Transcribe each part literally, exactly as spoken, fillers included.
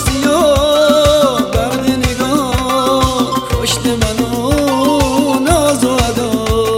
سیاه برق نگاه کشت منو ناز و ادا.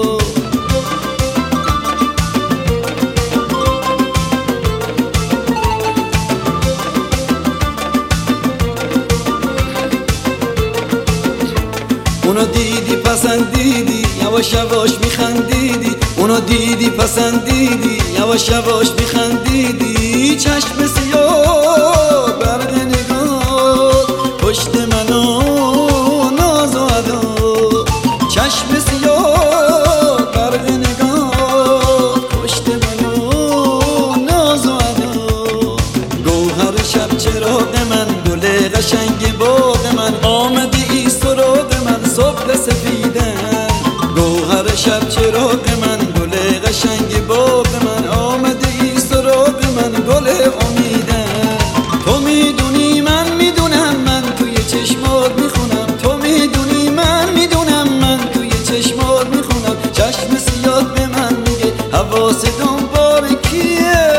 اونو دیدی پسندیدی یواش یواش میخندیدی، اونو دیدی پسندیدی یواش یواش میخندیدی. چشم سیاه برق نگاه پشت منو ناز و ادا. چشم سیاه برق نگاه پشت منو ناز و ادا. گوهر شب چراغ من گل قشنگ باغ من آمدی ای سراغ من صبح سفیدن. گوهر شب چراغ من گل قشنگ باغ من آمده ای سراغ من گل امیدن. تو میدونی من میدونم من توی چشمات میخونم، تو میدونی من میدونم من توی چشمات میخونم. چشم سیاه به من میگه حواس دنبال کیه.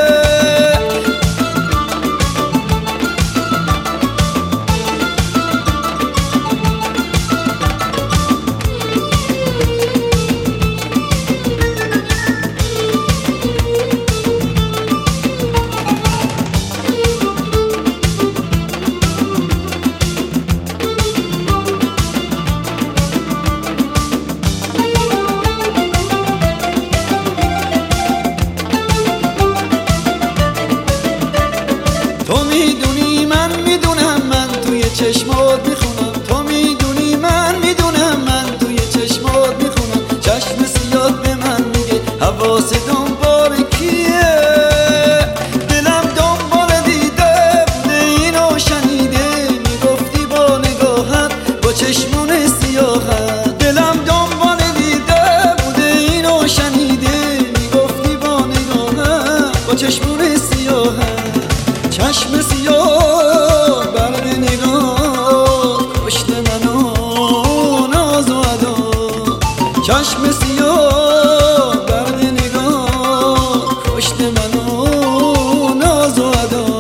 تو میدونی من میدونم من توی چشمات میخونم، تو میدونی من میدونم من توی چشمات میخونم. چشم سیاه به من میگه حواس دنبال کیه. دلم دنبال دیده بوده اینو شنیده میگفتی با نگاهت با چشمون سیاهت. دلم دنبال دیده بوده اینو شنیده میگفتی با نگاهت با چشمون سیاهت. چشم سیاه برق نگاه کشت منو ناز و ادا. چشم سیاه برق نگاه کشت منو ناز و ادا.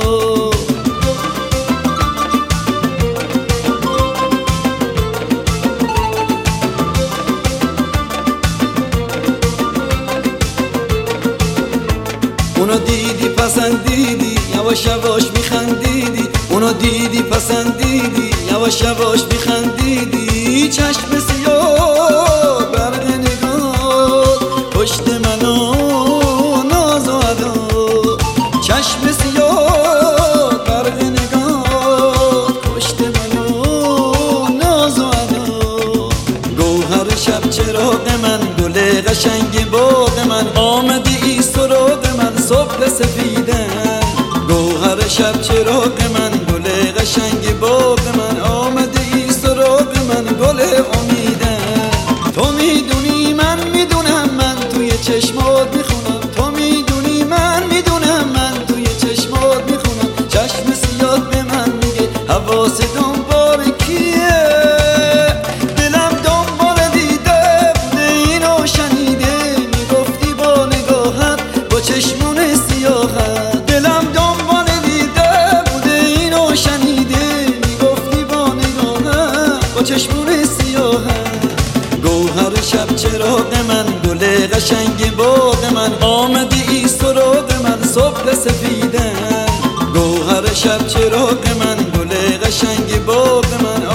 اونو دیدی پسندیدی یواش یواش میخندیدی، اونو دیدی پسندیدی یواش یواش میخندیدی. چشم سیاه برق نگاه پشت منو ناز و ادا. چشم سیاه برق نگاه پشت منو ناز و ادا. گوهر شب چراغ من گل قشنگ باغ من آمدی ای سراغ من صبح سفیدن. گوهر شب چراغ من گل قشنگ باغ من آمده ای سراغ من گل امیدن. تو میدونی من میدونم من توی چشمات میخونم، تو میدونی من میدونم من توی چشمات میخونم. چشم سیاه به من میگه حواس دنبال کیه. دلم دنبال دیده بوده اینو شنیده میگفتی با نگاهت با چشمون سیاهت. دلم دنبال دیده بوده اینو شنیده میگفتی با نگاهت با چشمون سیاهت. گوهر شب چراغ من گل قشنگ باغ من آمدی ای سراغ من صبح سفیدن. گوهر شب چراغ من گل قشنگ باغ من